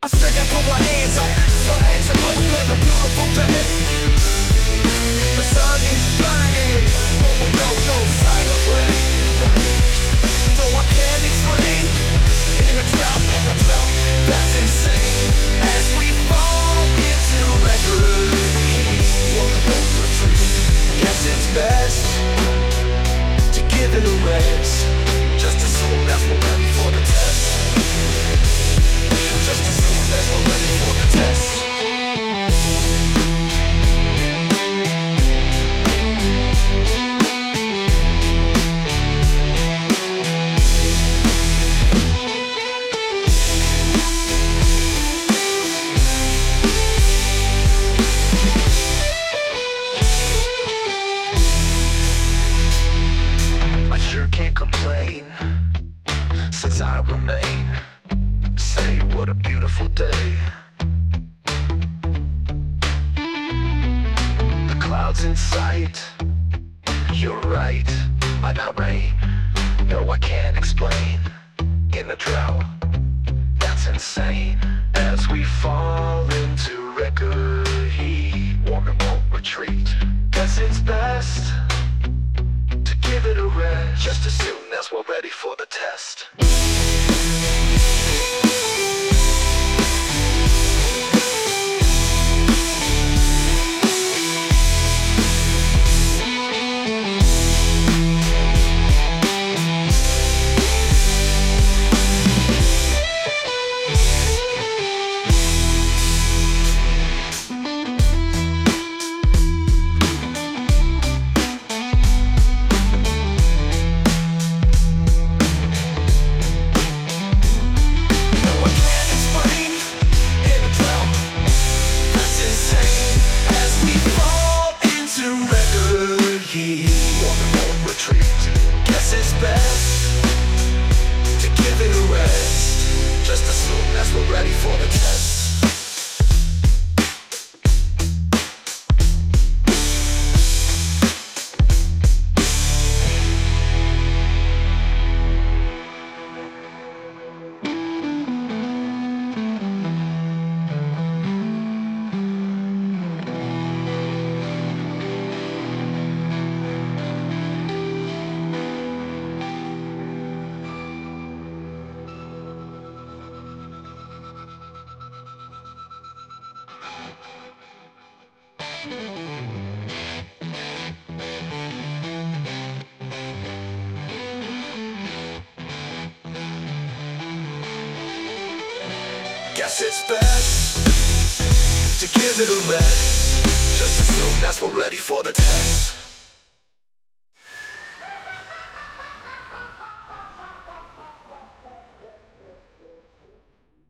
I said and put my hands up, so hands up, another beautiful day. The sun is shining, no sign of rain. So I can't explain, in a drought, that's insane. As we fall into record heat, guess it's best to give it a rest. Just assume that we're ready for the test. Just assume that we're ready for the test. I sure can't complain, since I remain. Say what a beautiful day. The clouds in sight. You're right, I got rain. No, I can't explain. In the drought, that's insane. As we fall into record heat, warm and won't retreat. Guess it's best to give it a rest. Just as soon as we're ready for the test. Guess it's best to give it a rest. Just as soon as we're ready for the test. Guess it's best to give it a rest. Just as soon as we're ready for the test.